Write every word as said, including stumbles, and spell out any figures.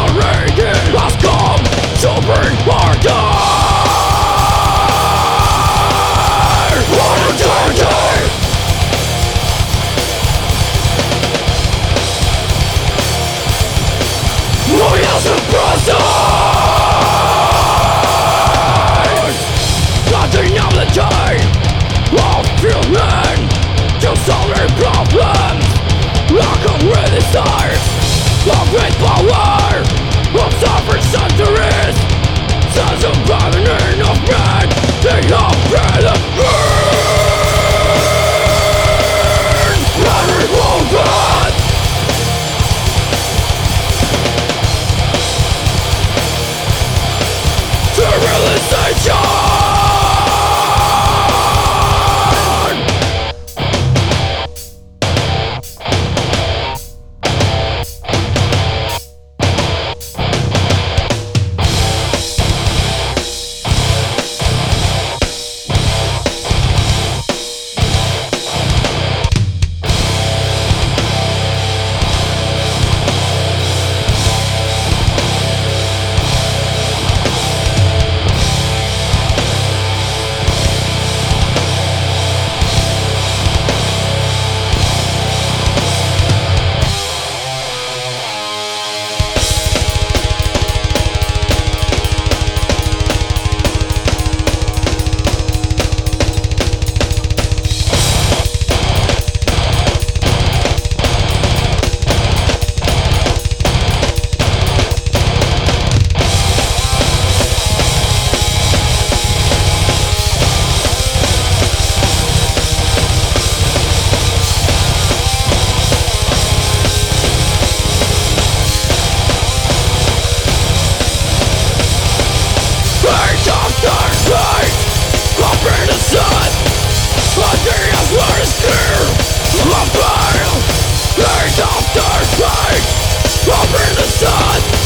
raging has come to bring our day. What a day! We are surprised. Nothing of the day of human to solve their problems. Like a really size of great power of suffering centuries. Sense of bargaining of men, they have bred and burned. Every movement to realization. After fight, up in the sun.